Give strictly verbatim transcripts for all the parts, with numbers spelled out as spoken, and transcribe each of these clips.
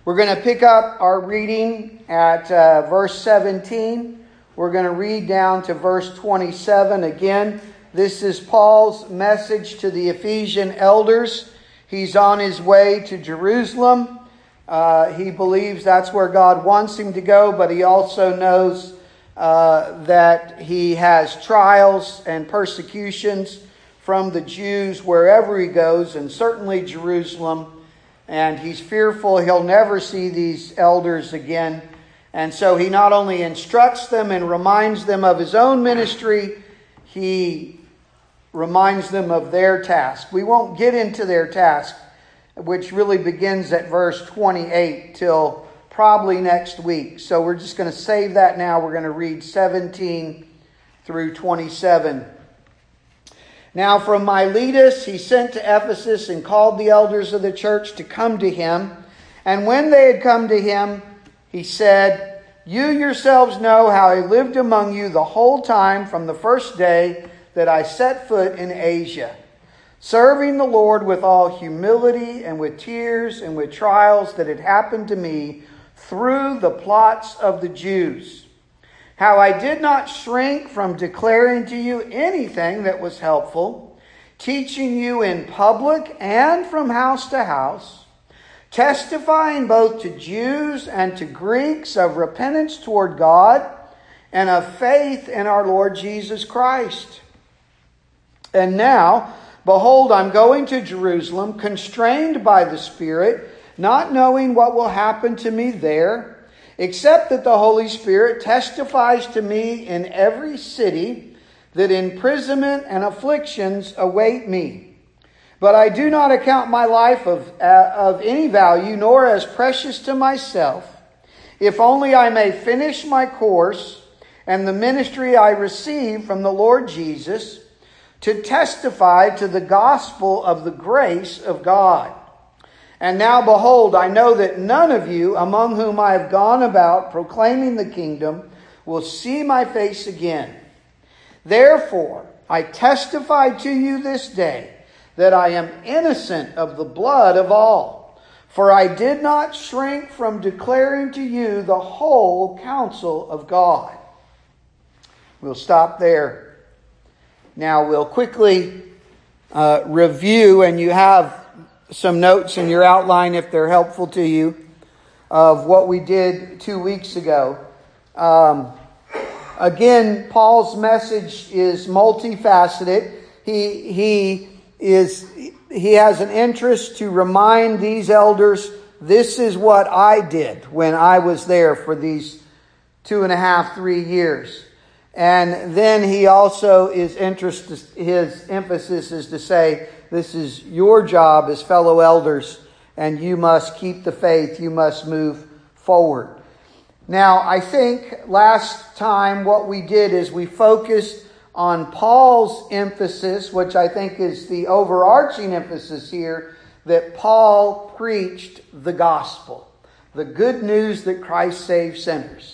We're going to pick up our reading at uh, verse seventeen. We're going to read down to verse twenty-seven. Again, this is Paul's message to the Ephesian elders. He's on his way to Jerusalem. Uh, he believes that's where God wants him to go, but he also knows uh, that he has trials and persecutions from the Jews wherever he goes, and certainly Jerusalem. And he's fearful he'll never see these elders again. And so he not only instructs them and reminds them of his own ministry, he reminds them of their task. We won't get into their task, which really begins at verse twenty-eight, till probably next week. So we're just going to save that now. We're going to read seventeen through twenty-seven. Now from Miletus he sent to Ephesus and called the elders of the church to come to him. And when they had come to him, he said, "You yourselves know how I lived among you the whole time from the first day that I set foot in Asia, serving the Lord with all humility and with tears and with trials that had happened to me through the plots of the Jews. How I did not shrink from declaring to you anything that was helpful, teaching you in public and from house to house, testifying both to Jews and to Greeks of repentance toward God and of faith in our Lord Jesus Christ. And now, behold, I'm going to Jerusalem, constrained by the Spirit, not knowing what will happen to me there, except that the Holy Spirit testifies to me in every city that imprisonment and afflictions await me. But I do not account my life of, uh, of any value, nor as precious to myself, if only I may finish my course and the ministry I receive from the Lord Jesus, to testify to the gospel of the grace of God. And now, behold, I know that none of you among whom I have gone about proclaiming the kingdom will see my face again. Therefore, I testify to you this day that I am innocent of the blood of all. For I did not shrink from declaring to you the whole counsel of God." We'll stop there. Now we'll quickly uh, review, and you have some notes in your outline if they're helpful to you, of what we did two weeks ago. Um, again, Paul's message is multifaceted. He he is he has an interest to remind these elders, this is what I did when I was there for these two and a half, three years. And then he also is interested, his emphasis is to say, this is your job as fellow elders, and you must keep the faith. You must move forward. Now, I think last time what we did is we focused on Paul's emphasis, which I think is the overarching emphasis here, that Paul preached the gospel, the good news that Christ saves sinners.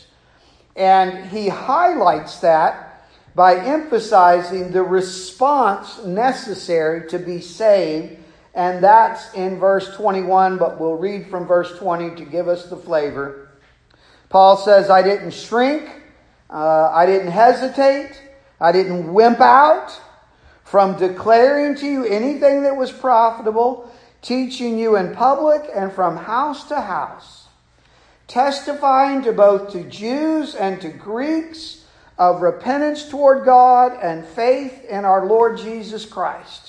And he highlights that by emphasizing the response necessary to be saved. And that's in verse twenty-one, but we'll read from verse twenty to give us the flavor. Paul says, I didn't shrink, uh, I didn't hesitate, I didn't wimp out from declaring to you anything that was profitable, teaching you in public and from house to house, testifying to both to Jews and to Greeks of repentance toward God and faith in our Lord Jesus Christ.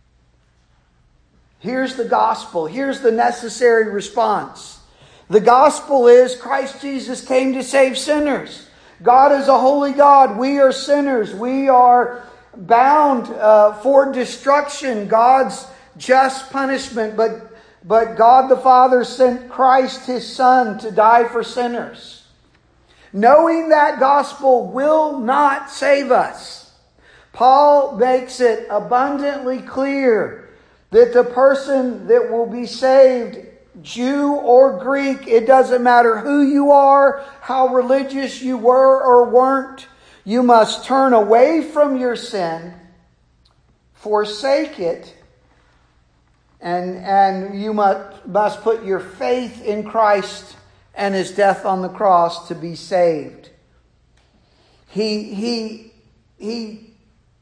Here's the gospel. Here's the necessary response. The gospel is Christ Jesus came to save sinners. God is a holy God. We are sinners. We are bound uh, for destruction, God's just punishment. But But God the Father sent Christ, His Son, to die for sinners. Knowing that gospel will not save us, Paul makes it abundantly clear that the person that will be saved, Jew or Greek, it doesn't matter who you are, how religious you were or weren't, you must turn away from your sin, forsake it, And, and you must, must put your faith in Christ and His death on the cross to be saved. He, he, he,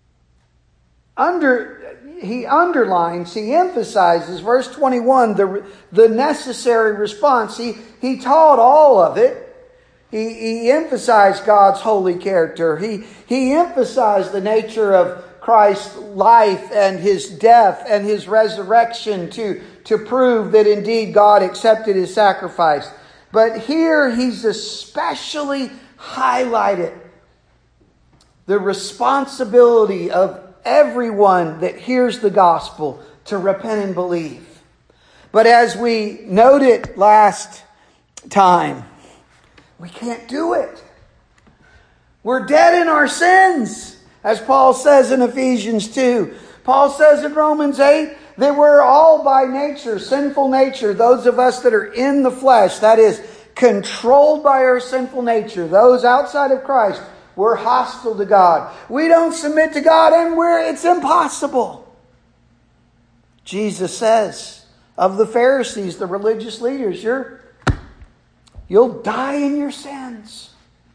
under, he underlines, he emphasizes, verse twenty-one, the, the necessary response. He, he taught all of it. He, he emphasized God's holy character. He, he emphasized the nature of Christ's life and His death and His resurrection to, to prove that indeed God accepted His sacrifice. But here He's especially highlighted the responsibility of everyone that hears the gospel to repent and believe. But as we noted last time, we can't do it. We're dead in our sins. As Paul says in Ephesians two. Paul says in Romans eight that we're all by nature, sinful nature, those of us that are in the flesh, that is, controlled by our sinful nature, those outside of Christ, we're hostile to God. We don't submit to God, and we're it's impossible. Jesus says of the Pharisees, the religious leaders, you're, you'll die in your sins.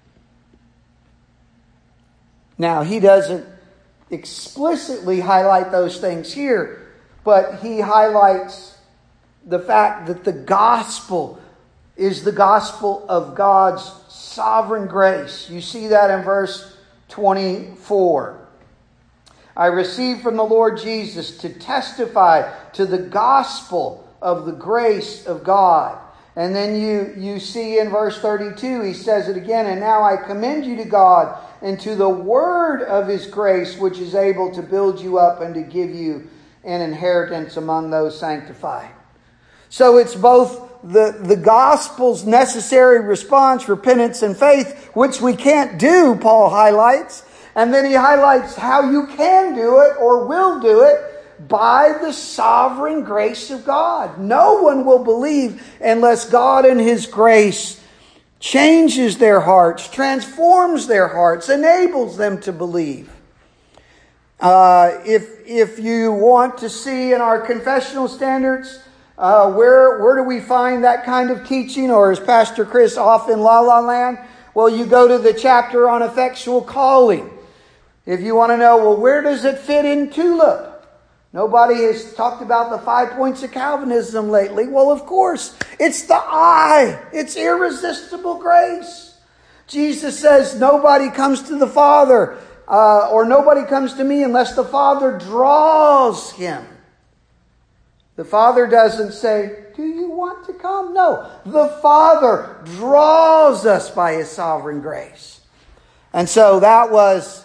Now, He doesn't explicitly highlight those things here, but He highlights the fact that the gospel is the gospel of God's sovereign grace. You see that in verse twenty-four. I received from the Lord Jesus to testify to the gospel of the grace of God. And then you, you see in verse thirty-two, He says it again, and now I commend you to God and to the word of His grace, which is able to build you up and to give you an inheritance among those sanctified. So it's both the, the gospel's necessary response, repentance and faith, which we can't do, Paul highlights. And then he highlights how you can do it or will do it by the sovereign grace of God. No one will believe unless God in His grace changes their hearts, transforms their hearts, enables them to believe. Uh, if if you want to see in our confessional standards, uh, where where do we find that kind of teaching? Or is Pastor Chris off in La La Land? Well, you go to the chapter on effectual calling. If you want to know, well, where does it fit in TULIP? Nobody has talked about the five points of Calvinism lately. Well, of course, it's the I. It's irresistible grace. Jesus says nobody comes to the Father uh, or nobody comes to me unless the Father draws him. The Father doesn't say, do you want to come? No, the Father draws us by His sovereign grace. And so that was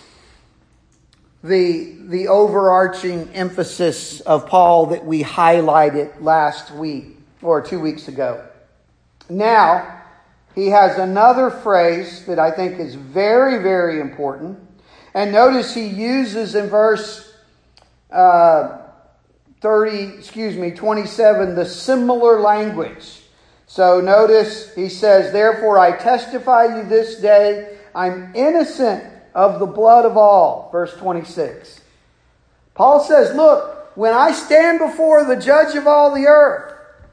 the, the overarching emphasis of Paul that we highlighted last week or two weeks ago. Now, he has another phrase that I think is very, very important. And notice he uses in verse uh, thirty, excuse me, twenty-seven, the similar language. So notice he says, therefore I testify you this day, I'm innocent of the blood of all. Verse twenty-six. Paul says, look, when I stand before the judge of all the earth,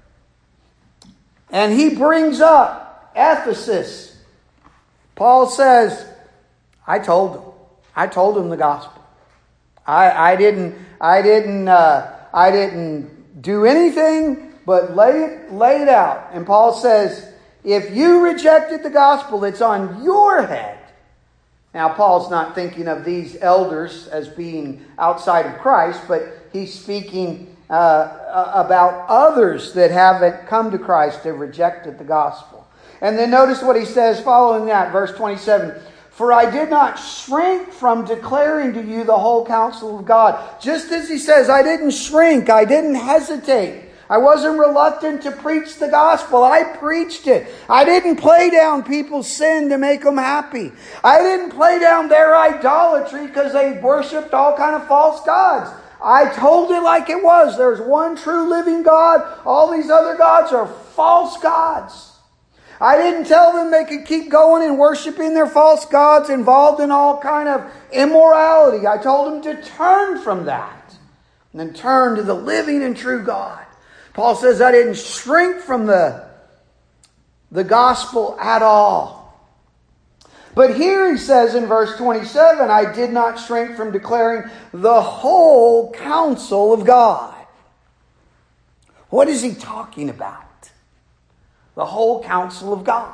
and he brings up Ephesus, Paul says, I told him. I told him the gospel. I, I didn't, I didn't, uh, I didn't do anything but lay it, lay it out. And Paul says, if you rejected the gospel, it's on your head. Now, Paul's not thinking of these elders as being outside of Christ, but he's speaking uh, about others that haven't come to Christ, have rejected the gospel. And then notice what he says following that, verse twenty-seven. For I did not shrink from declaring to you the whole counsel of God. Just as he says, I didn't shrink, I didn't hesitate. I wasn't reluctant to preach the gospel. I preached it. I didn't play down people's sin to make them happy. I didn't play down their idolatry because they worshipped all kind of false gods. I told it like it was. There's one true living God. All these other gods are false gods. I didn't tell them they could keep going and worshiping their false gods involved in all kind of immorality. I told them to turn from that. and then turn to the living and true God. Paul says, I didn't shrink from the, the gospel at all. But here he says in verse twenty-seven, I did not shrink from declaring the whole counsel of God. What is he talking about? The whole counsel of God.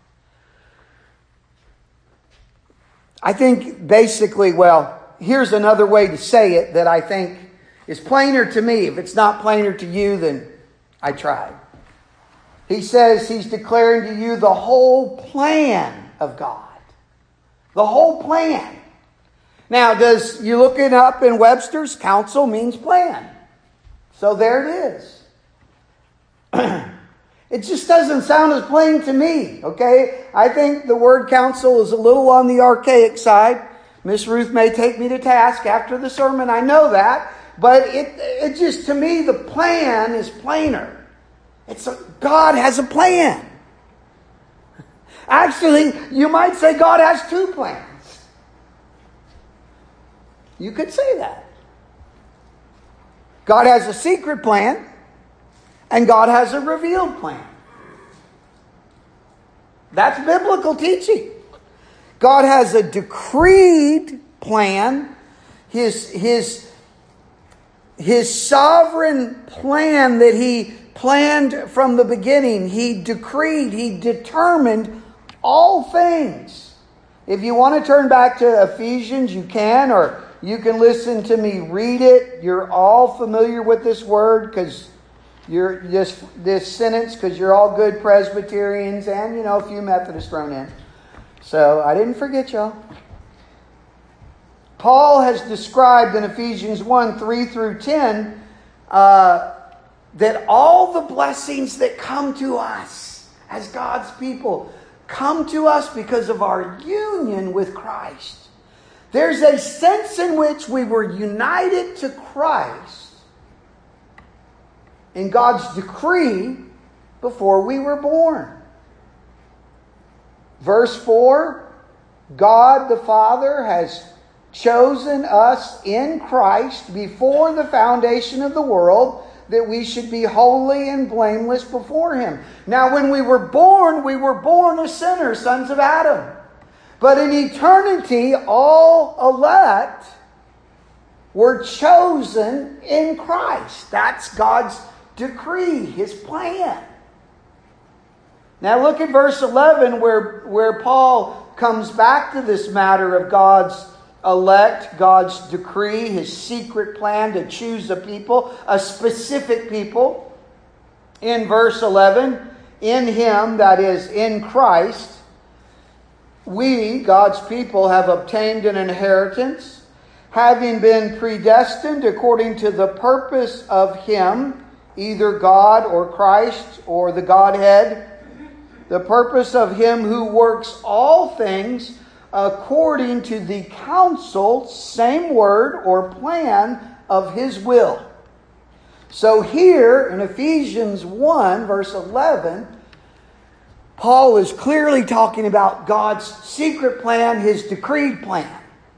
I think basically, well, here's another way to say it that I think is plainer to me. If it's not plainer to you, then I tried. He says he's declaring to you the whole plan of God. The whole plan. Now, does you look it up in Webster's, counsel means plan. So there it is. It just doesn't sound as plain to me, okay? I think the word counsel is a little on the archaic side. Miss Ruth may take me to task after the sermon, I know that. But it, it just, to me, the plan is plainer. It's a, God has a plan. Actually, you might say God has two plans. You could say that. God has a secret plan, and God has a revealed plan. That's biblical teaching. God has a decreed plan. His, his, his sovereign plan that He planned from the beginning. He decreed, He determined all things. If you want to turn back to Ephesians, you can, or you can listen to me read it. You're all familiar with this word because you're this this sentence because you're all good Presbyterians and, you know, a few Methodists thrown in. So I didn't forget y'all. Paul has described in Ephesians one, three through ten, uh, that all the blessings that come to us as God's people come to us because of our union with Christ. There's a sense in which we were united to Christ in God's decree before we were born. Verse four, God the Father has chosen us in Christ before the foundation of the world, that we should be holy and blameless before Him. Now, when we were born, we were born as sinners, sons of Adam. But in eternity, all elect were chosen in Christ. That's God's decree, His plan. Now look at verse eleven where, where Paul comes back to this matter of God's elect, God's decree, His secret plan to choose a people, a specific people. In verse eleven, in Him, that is, in Christ, we, God's people, have obtained an inheritance, having been predestined according to the purpose of Him, either God or Christ or the Godhead, the purpose of Him who works all things according to the counsel, same word or plan of His will. So here in Ephesians one, verse eleven, Paul is clearly talking about God's secret plan, His decreed plan.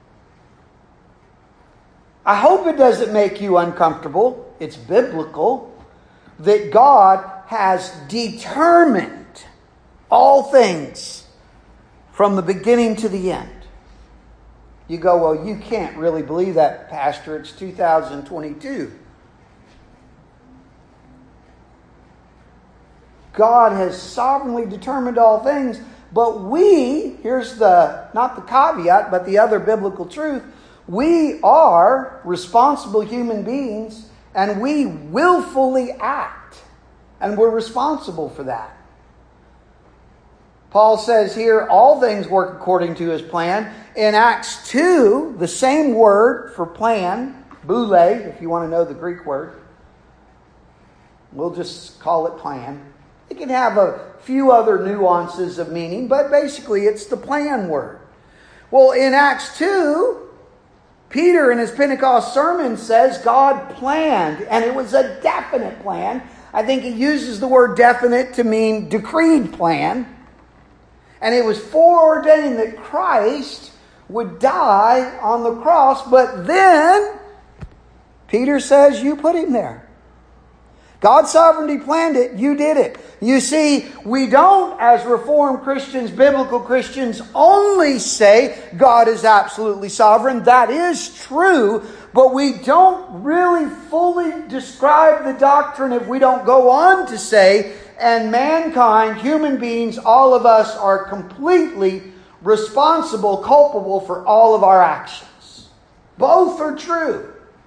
I hope it doesn't make you uncomfortable. It's biblical that God has determined all things from the beginning to the end. You go, well, you can't really believe that, Pastor. It's two thousand twenty-two. God has sovereignly determined all things, but we, here's the, not the caveat, but the other biblical truth, we are responsible human beings, and we willfully act, and we're responsible for that. Paul says here, all things work according to His plan. In Acts two, the same word for plan, boule, if you want to know the Greek word, we'll just call it plan. It can have a few other nuances of meaning, but basically it's the plan word. Well, in Acts two, Peter in his Pentecost sermon says God planned, and it was a definite plan. I think he uses the word definite to mean decreed plan. And it was foreordained that Christ would die on the cross, but then Peter says you put him there. God's sovereignty planned it. You did it. You see, we don't, as Reformed Christians, biblical Christians, only say God is absolutely sovereign. That is true. But we don't really fully describe the doctrine if we don't go on to say, and mankind, human beings, all of us are completely responsible, culpable for all of our actions. Both are true.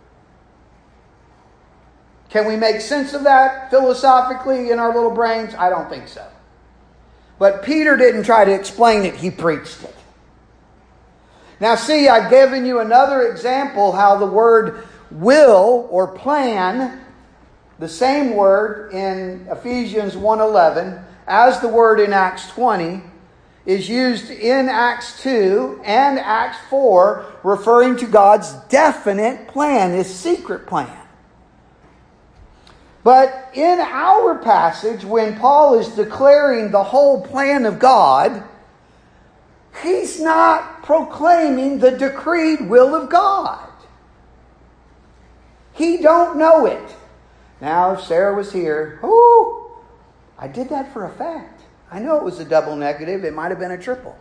Can we make sense of that philosophically in our little brains? I don't think so. But Peter didn't try to explain it. He preached it. Now see, I've given you another example how the word will or plan, the same word in Ephesians one eleven, as the word in Acts twenty, is used in Acts two and Acts four, referring to God's definite plan, His secret plan. But in our passage, when Paul is declaring the whole plan of God, he's not proclaiming the decreed will of God. He don't know it. Now, if Sarah was here, oh, I did that for a fact. I know it was a double negative. It might have been a triple.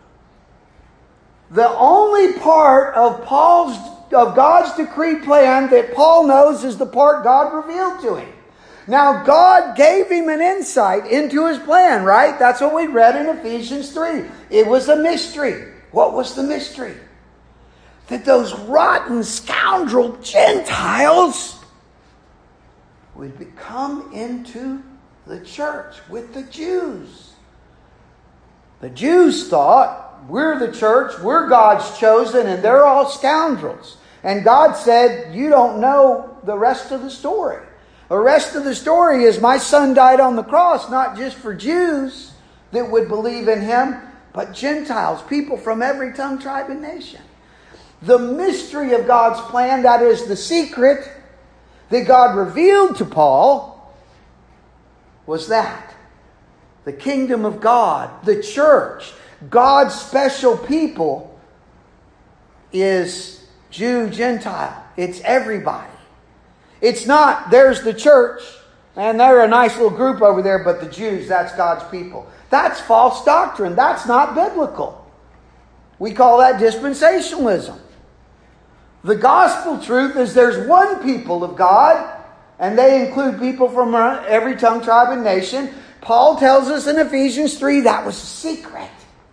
The only part of Paul's of God's decreed plan that Paul knows is the part God revealed to him. Now, God gave him an insight into His plan, right? That's what we read in Ephesians three. It was a mystery. What was the mystery? That those rotten scoundrel Gentiles would come into the church with the Jews. The Jews thought, we're the church, we're God's chosen, and they're all scoundrels. And God said, you don't know the rest of the story. The rest of the story is my Son died on the cross, not just for Jews that would believe in Him, but Gentiles, people from every tongue, tribe, and nation. The mystery of God's plan, that is the secret that God revealed to Paul, was that. The kingdom of God, the church, God's special people is Jew, Gentile. It's everybody. It's not, there's the church, and they're a nice little group over there, but the Jews, that's God's people. That's false doctrine. That's not biblical. We call that dispensationalism. The gospel truth is there's one people of God, and they include people from every tongue, tribe, and nation. Paul tells us in Ephesians three that was a secret.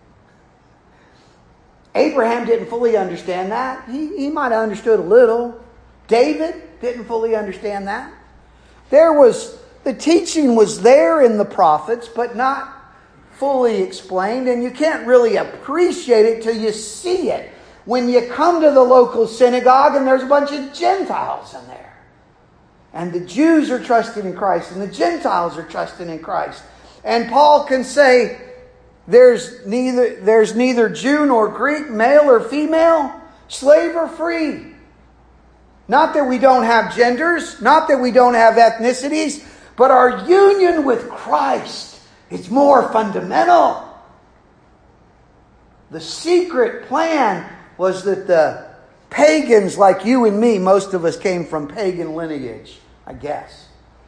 Abraham didn't fully understand that. He, he might have understood a little. David didn't fully understand that. There was, the teaching was there in the prophets, but not fully explained, and you can't really appreciate it till you see it. When you come to the local synagogue and there's a bunch of Gentiles in there. And the Jews are trusting in Christ, and the Gentiles are trusting in Christ. And Paul can say, there's neither, there's neither Jew nor Greek, male or female, slave or free. Not that we don't have genders, not that we don't have ethnicities, but our union with Christ is more fundamental. The secret plan was that the pagans like you and me, most of us came from pagan lineage, I guess,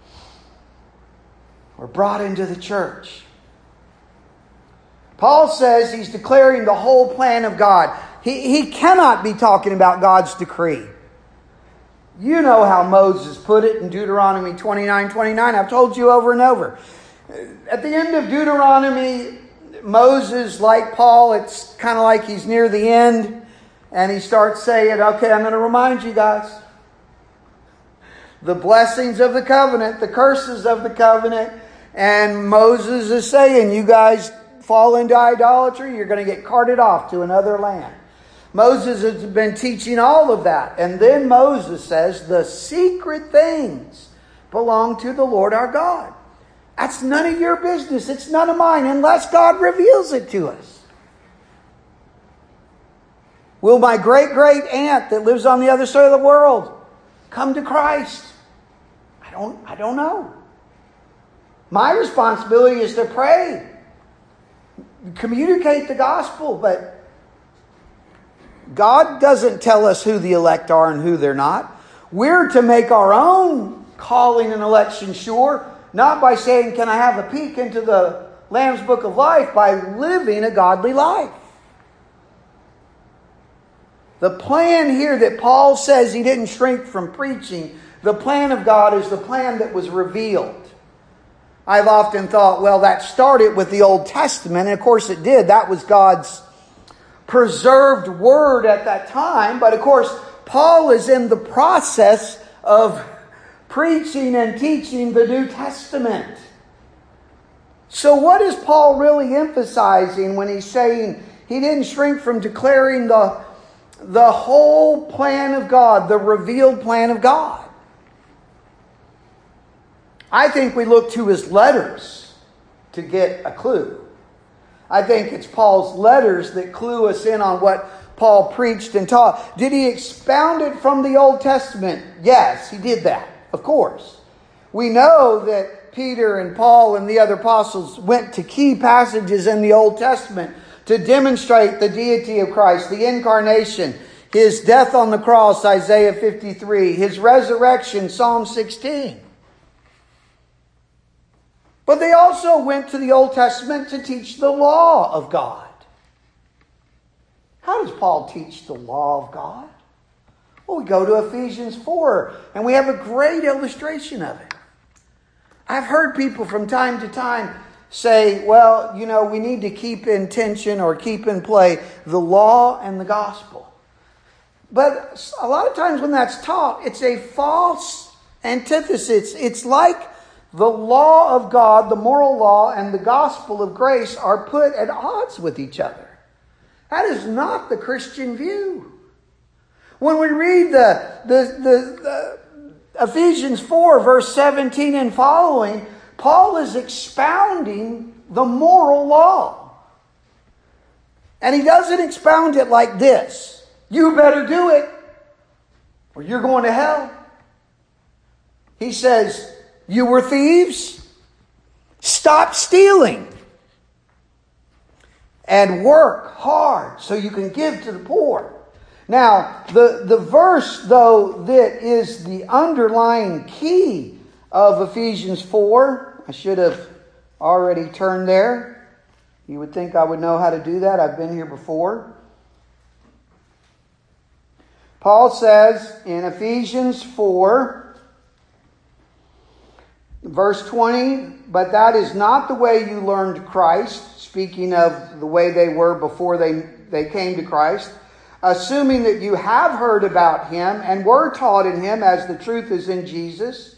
were brought into the church. Paul says he's declaring the whole plan of God. He, he cannot be talking about God's decree. You know how Moses put it in Deuteronomy twenty-nine twenty-nine. I've told you over and over. At the end of Deuteronomy, Moses, like Paul, it's kind of like he's near the end. And he starts saying, okay, I'm going to remind you guys. The blessings of the covenant, the curses of the covenant. And Moses is saying, you guys fall into idolatry, you're going to get carted off to another land. Moses has been teaching all of that. And then Moses says, the secret things belong to the Lord our God. That's none of your business. It's none of mine unless God reveals it to us. Will my great-great aunt that lives on the other side of the world come to Christ? I don't, I don't know. My responsibility is to pray, communicate the gospel, but God doesn't tell us who the elect are and who they're not. We're to make our own calling and election sure, not by saying, can I have a peek into the Lamb's Book of Life, by living a godly life. The plan here that Paul says he didn't shrink from preaching, the plan of God is the plan that was revealed. I've often thought, well, that started with the Old Testament, and of course it did. That was God's preserved word at that time. But of course, Paul is in the process of preaching and teaching the New Testament. So what is Paul really emphasizing when he's saying he didn't shrink from declaring the, the whole plan of God, the revealed plan of God? I think we look to his letters to get a clue. I think it's Paul's letters that clue us in on what Paul preached and taught. Did he expound it from the Old Testament? Yes, he did that, of course. We know that Peter and Paul and the other apostles went to key passages in the Old Testament to demonstrate the deity of Christ, the incarnation, his death on the cross, Isaiah fifty-three, his resurrection, Psalm sixteen. But they also went to the Old Testament to teach the law of God. How does Paul teach the law of God? Well, we go to Ephesians four, and we have a great illustration of it. I've heard people from time to time say, well, you know, we need to keep in tension or keep in play the law and the gospel. But a lot of times when that's taught, it's a false antithesis. It's like the law of God, the moral law, and the gospel of grace are put at odds with each other. That is not the Christian view. When we read the, the, the, the Ephesians four, verse seventeen and following, Paul is expounding the moral law. And he doesn't expound it like this: you better do it or you're going to hell. He says, you were thieves? Stop stealing. And work hard so you can give to the poor. Now, the, the verse, though, that is the underlying key of Ephesians four, I should have already turned there. You would think I would know how to do that. I've been here before. Paul says in Ephesians four, verse twenty, but that is not the way you learned Christ, speaking of the way they were before they, they came to Christ, assuming that you have heard about him and were taught in him as the truth is in Jesus,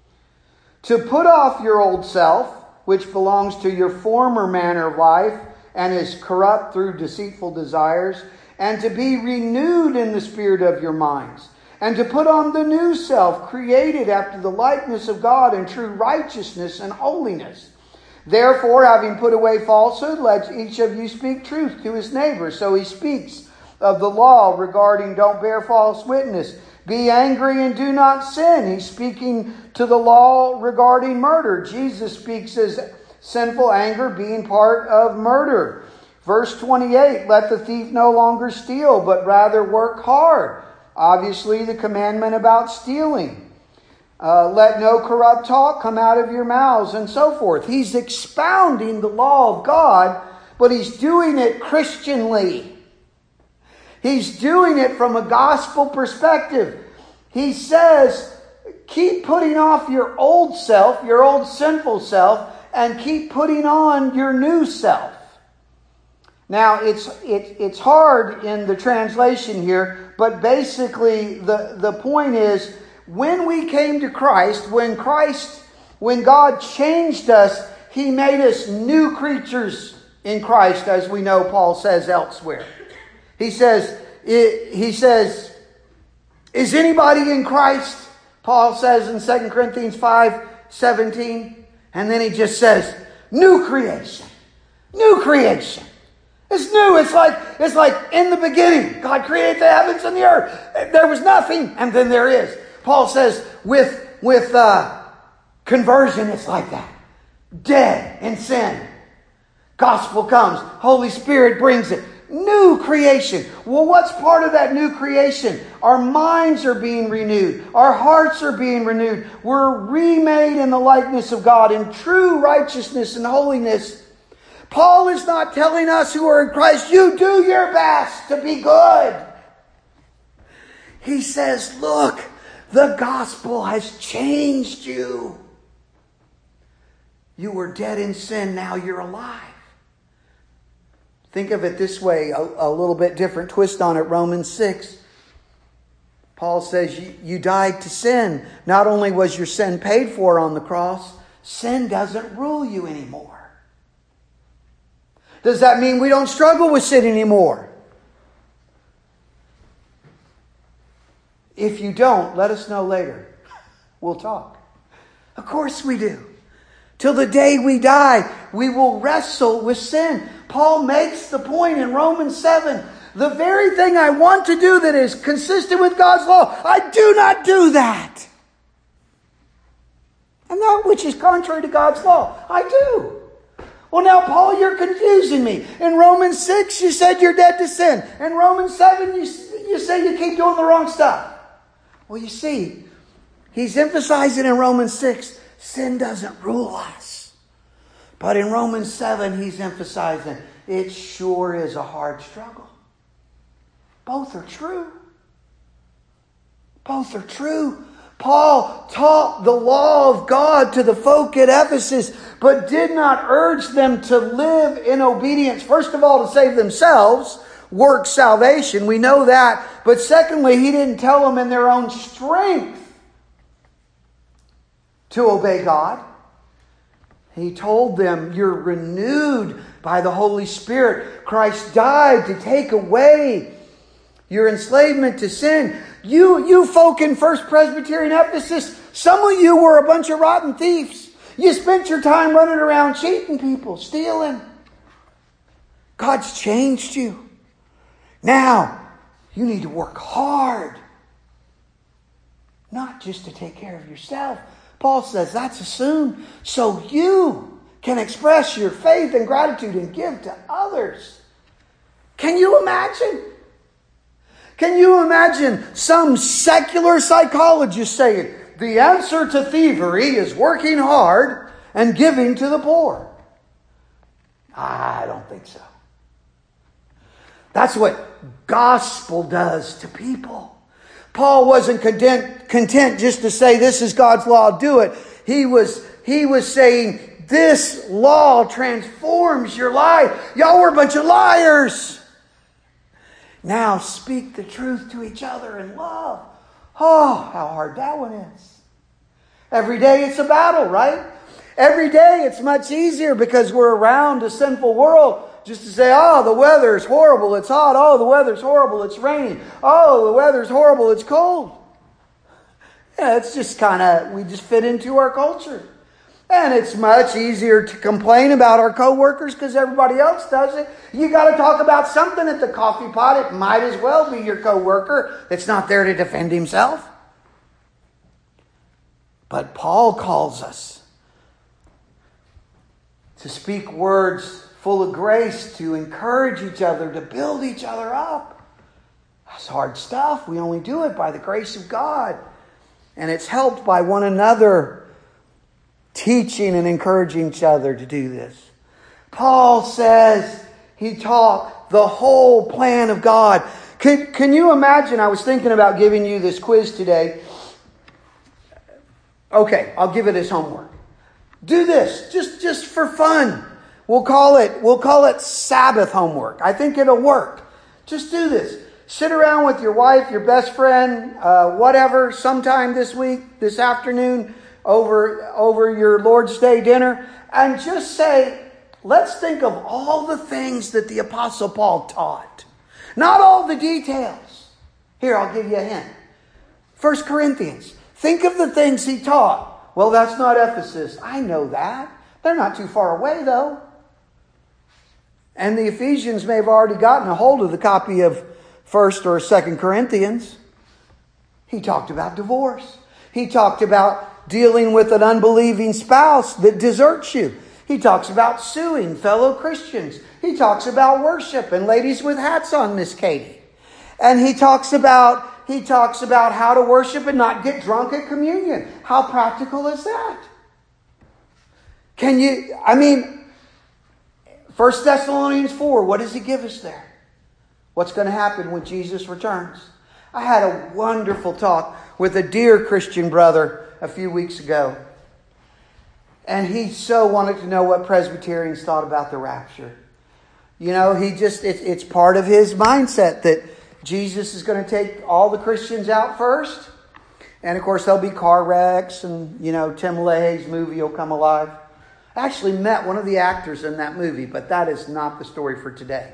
to put off your old self, which belongs to your former manner of life and is corrupt through deceitful desires, and to be renewed in the spirit of your minds, and to put on the new self, created after the likeness of God in true righteousness and holiness. Therefore, having put away falsehood, let each of you speak truth to his neighbor. So he speaks of the law regarding don't bear false witness. Be angry and do not sin. He's speaking to the law regarding murder. Jesus speaks as sinful anger being part of murder. Verse twenty-eight, let the thief no longer steal, but rather work hard. Obviously, the commandment about stealing. Uh, let no corrupt talk come out of your mouths, and so forth. He's expounding the law of God, but he's doing it Christianly. He's doing it from a gospel perspective. He says, keep putting off your old self, your old sinful self, and keep putting on your new self. Now, it's it, it's hard in the translation here, but basically the, the point is, when we came to Christ, when Christ, when God changed us, He made us new creatures in Christ, as we know Paul says elsewhere. He says, he says, is anybody in Christ? Paul says in Second Corinthians five seventeen. And then he just says, new creation. New creation. It's new. It's like, it's like in the beginning, God created the heavens and the earth. There was nothing, and then there is. Paul says, with, with uh, conversion, it's like that. Dead in sin. Gospel comes. Holy Spirit brings it. New creation. Well, what's part of that new creation? Our minds are being renewed. Our hearts are being renewed. We're remade in the likeness of God in true righteousness and holiness. Paul is not telling us who are in Christ, you do your best to be good. He says, look, the gospel has changed you. You were dead in sin, now you're alive. Think of it this way, a, a little bit different twist on it. Romans six. Paul says you, you died to sin. Not only was your sin paid for on the cross, sin doesn't rule you anymore. Does that mean we don't struggle with sin anymore? If you don't, let us know later. We'll talk. Of course we do. Till the day we die, we will wrestle with sin. Paul makes the point in Romans seven. The very thing I want to do that is consistent with God's law, I do not do that. And that which is contrary to God's law, I do. Well, now, Paul, you're confusing me. In Romans six, you said you're dead to sin. In Romans seven, you, you say you keep doing the wrong stuff. Well, you see, he's emphasizing in Romans six, sin doesn't rule us. But in Romans seven, he's emphasizing it sure is a hard struggle. Both are true. Both are true. Paul taught the law of God to the folk at Ephesus, but did not urge them to live in obedience. First of all, to save themselves, work salvation. We know that. But secondly, he didn't tell them in their own strength to obey God. He told them, you're renewed by the Holy Spirit. Christ died to take away your enslavement to sin. You, you folk in First Presbyterian Ephesus, some of you were a bunch of rotten thieves. You spent your time running around cheating people, stealing. God's changed you. Now, you need to work hard. Not just to take care of yourself. Paul says that's assumed so you can express your faith and gratitude and give to others. Can you imagine? Can you imagine some secular psychologist saying, the answer to thievery is working hard and giving to the poor? I don't think so. That's what gospel does to people. Paul wasn't content, content just to say, this is God's law, do it. He was, he was saying, this law transforms your life. Y'all were a bunch of liars. Now speak the truth to each other in love. Oh, how hard that one is. Every day it's a battle, right? Every day it's much easier because we're around a sinful world just to say, oh, the weather's horrible, it's hot. Oh, the weather's horrible, it's raining. Oh, the weather's horrible, it's cold. Yeah, it's just kind of, we just fit into our culture. And it's much easier to complain about our coworkers because everybody else does it. You got to talk about something at the coffee pot. It might as well be your coworker that's not there to defend himself. But Paul calls us to speak words full of grace, to encourage each other, to build each other up. That's hard stuff. We only do it by the grace of God. And it's helped by one another teaching and encouraging each other to do this. Paul says he taught the whole plan of God. Can, can you imagine? I was thinking about giving you this quiz today. Okay, I'll give it as homework. Do this just, just for fun. We'll call it, we'll call it Sabbath homework. I think it'll work. Just do this. Sit around with your wife, your best friend, uh, whatever, sometime this week, this afternoon, over, over your Lord's Day dinner, and just say, let's think of all the things that the Apostle Paul taught. Not all the details. Here, I'll give you a hint. First Corinthians. Think of the things he taught. Well, that's not Ephesus. I know that. They're not too far away, though. And the Ephesians may have already gotten a hold of the copy of First or Second Corinthians. He talked about divorce. He talked about dealing with an unbelieving spouse that deserts you. He talks about suing fellow Christians. He talks about worship and ladies with hats on, Miss Katie. And he talks about he talks about how to worship and not get drunk at communion. How practical is that? Can you, I mean, First Thessalonians four, what does he give us there? What's going to happen when Jesus returns? I had a wonderful talk with a dear Christian brother a few weeks ago. And he so wanted to know what Presbyterians thought about the rapture. You know, he just, it, it's part of his mindset that Jesus is going to take all the Christians out first. And of course, there'll be car wrecks and, you know, Tim LaHaye's movie will come alive. I actually met one of the actors in that movie, but that is not the story for today.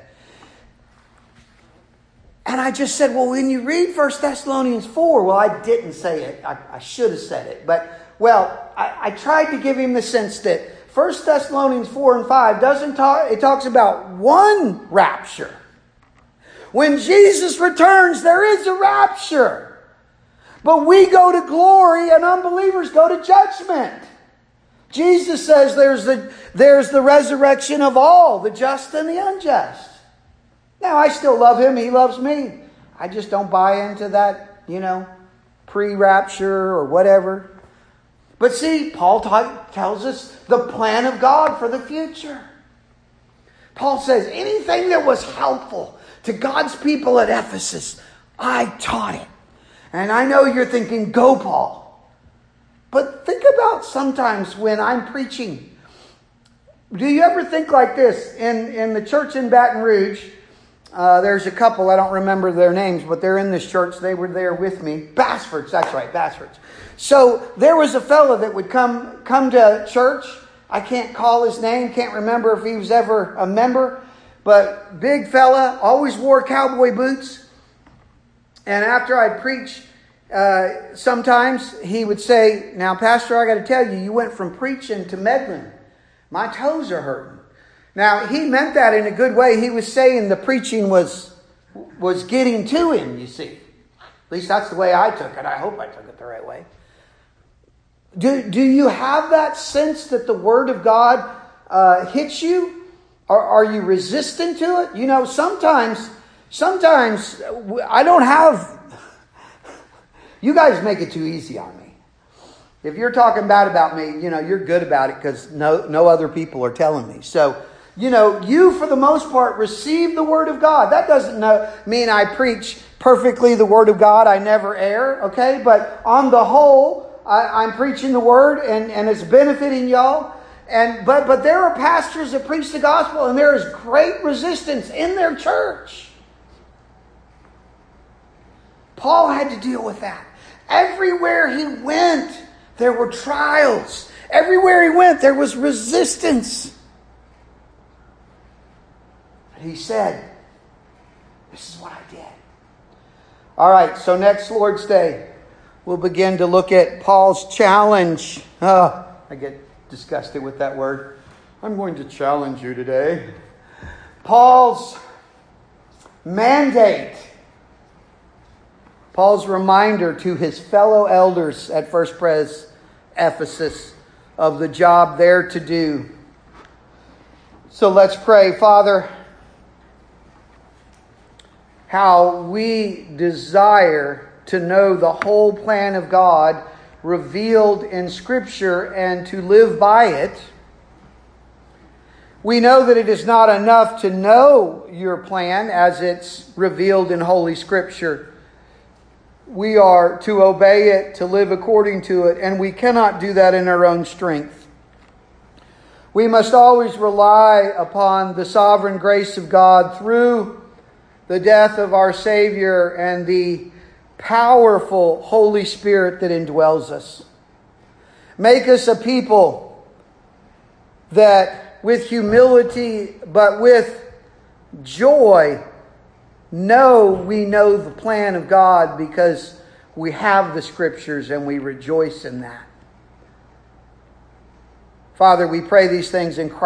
And I just said, well, when you read First Thessalonians four, well, I didn't say it. I, I should have said it. But, well, I, I tried to give him the sense that First Thessalonians four and five doesn't talk, it talks about one rapture. When Jesus returns, there is a rapture. But we go to glory and unbelievers go to judgment. Jesus says there's the, there's the resurrection of all, the just and the unjust. Now, I still love him. He loves me. I just don't buy into that, you know, pre-rapture or whatever. But see, Paul t- tells us the plan of God for the future. Paul says, anything that was helpful to God's people at Ephesus, I taught it. And I know you're thinking, go, Paul. But think about sometimes when I'm preaching. Do you ever think like this? In, in the church in Baton Rouge, uh, there's a couple, I don't remember their names, but they're in this church. They were there with me. Bassfords, that's right, Bassfords. So there was a fella that would come, come to church. I can't call his name, can't remember if he was ever a member. But big fella, always wore cowboy boots. And after I'd preach, uh, sometimes he would say, now, Pastor, I got to tell you, you went from preaching to meddling. My toes are hurting. Now, he meant that in a good way. He was saying the preaching was, was getting to him, you see. At least that's the way I took it. I hope I took it the right way. Do, do you have that sense that the Word of God uh, hits you? Or are you resistant to it? You know, sometimes, sometimes I don't have... You guys make it too easy on me. If you're talking bad about me, you know, you're good about it because no, no other people are telling me. So, you know, you for the most part receive the Word of God. That doesn't know, mean I preach perfectly the Word of God. I never err, okay? But on the whole, I, I'm preaching the Word and, and it's benefiting y'all. And but but there are pastors that preach the gospel and there is great resistance in their church. Paul had to deal with that. Everywhere he went, there were trials. Everywhere he went, there was resistance. But he said, this is what I did. All right, so next Lord's Day, we'll begin to look at Paul's challenge. Oh, I get disgusted with that word. I'm going to challenge you today. Paul's mandate. Paul's reminder to his fellow elders at First Pres Ephesus of the job there to do. So let's pray. Father, how we desire to know the whole plan of God revealed in Scripture and to live by it. We know that it is not enough to know your plan as it's revealed in Holy Scripture. We are to obey it, to live according to it, and we cannot do that in our own strength. We must always rely upon the sovereign grace of God through the death of our Savior and the powerful Holy Spirit that indwells us. Make us a people that with humility but with joy know we know the plan of God because we have the Scriptures and we rejoice in that. Father, we pray these things in Christ.